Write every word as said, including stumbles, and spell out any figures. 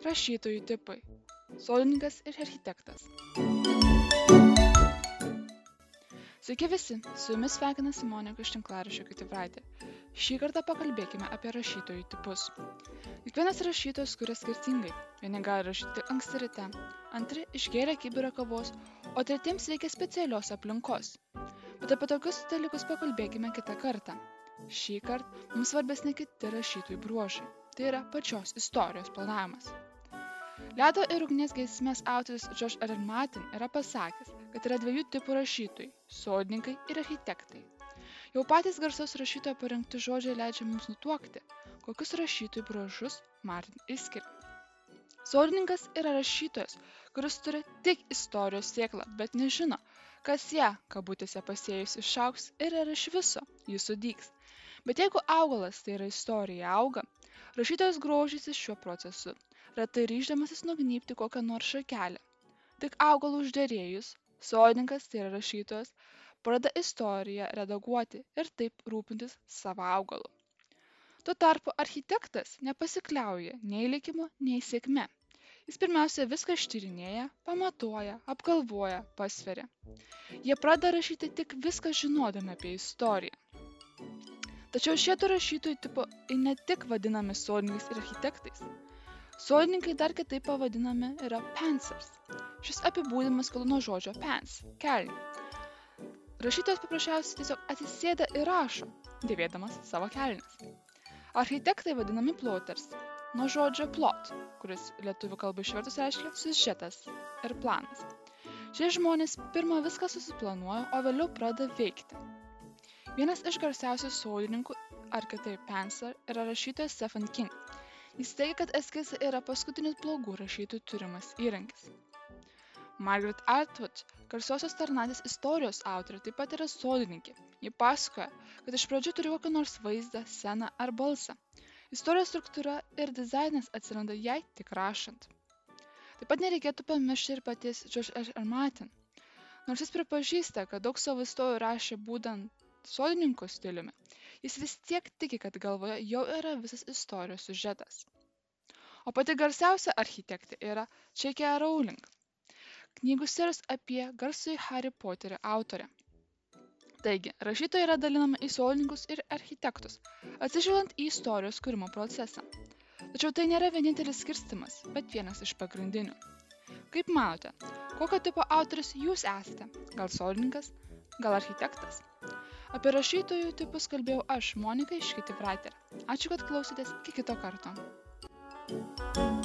Rašytojų tipai. Sodininkas ir architektas. Sveiki visi, su jumis sveikinasi Monika iš tinklaraščio Creative Writer. Šį kartą pakalbėkime apie rašytojų tipus. Kiekvienas rašytojas kuria skirtingai. Vieni gali rašyti anksti ryte, antri išgėrę kibirą kavos, o tretiems reikia specialios aplinkos. Bet apie tokius dalykus pakalbėkime kitą kartą. Šį kartą mums svarbesni kiti rašytojų bruožai. Tai yra pačios istorijos planavimas. Ledo ir ugnies giesmės autorius George R. R. Martin yra pasakęs, kad yra dviejų tipų rašytojai – sodininkai ir architektai. Jau patys garsaus rašytojo parengti žodžiai leidžia mums nutuokti, kokius rašytojų bruožus Martin išskiria. Sodininkas yra rašytojas, kuris turi tik istorijos sėklą, bet nežino, kas ją, kabutėse pasėjus, išaugs ir ar iš viso jis sudygs. Bet jeigu augalas, tai yra istorija, auga, rašytojas grožisi šiuo procesu, retai ryždamasis nugnybti kokią nors šakelę. Tik augalų užderėjus, sodininkas, tai yra rašytojas, pradeda istoriją redaguoti ir taip rūpintis savo augalu. Tuo tarpu architektas nepasikliauja nei likimu, nei sėkme. Jis pirmiausia viską ištyrinėja, pamatuoja, apgalvoja, pasveria. Jie pradeda rašyti tik viską žinodami apie istoriją. Tačiau šie du rašytojų tipai ne tik vadinami sodininkais ir architektais. Sodininkai dar kitaip pavadinami yra pantsers. Šis apibūdinimas kilo nuo žodžio pants – kelnių. Rašytojas paprasčiausiai tiesiog atsisėda ir rašo, dėvėdamas savo kelnes. Architektai vadinami plotters nuo žodžio plot, kuris lietuvių kalba išvertus reiškia siužetas ir planas. Šie žmonės pirmą viską susiplanuoja, o vėliau pradeda veikti. Vienas iš garsiausių sodininkų, ar kitaip pantser, yra rašytojas Stephen King. Jis teigia, kad eskizai yra paskutinis blogų rašytojų turimas įrankis. Margaret Atwood, garsiosios tarnaitės istorijos autorė, taip pat yra sodininkė. Ji pasakoja, kad iš pradžių turi kokį nors vaizdą, sceną ar balsą. Istorijos struktūra ir dizainas atsiranda jai tik rašant. Taip pat nereikėtų pamiršti ir paties George R. R. Martin. Nors jis pripažįsta, kad daug savo istorijų rašė būtent sodininkų stiliumi, jis vis tiek tiki, kad galvoje jau yra visas istorijos siužetas. O pati garsiausia architektė yra J K Rowling, knygų serijos apie garsųjį Harry Potterį autorę. Taigi, rašytojai yra dalinami į sodininkus ir architektus, atsižvelgiant į istorijos kūrimo procesą. Tačiau tai nėra vienintelis skirstymas, bet vienas iš pagrindinių. Kaip manote, kokio tipo autorius jūs esate? Gal sodininkas, gal architektas? Apie rašytojų tipus kalbėjau aš, Monika iš Creative Writer. Ačiū, kad klausėtės, iki kito karto.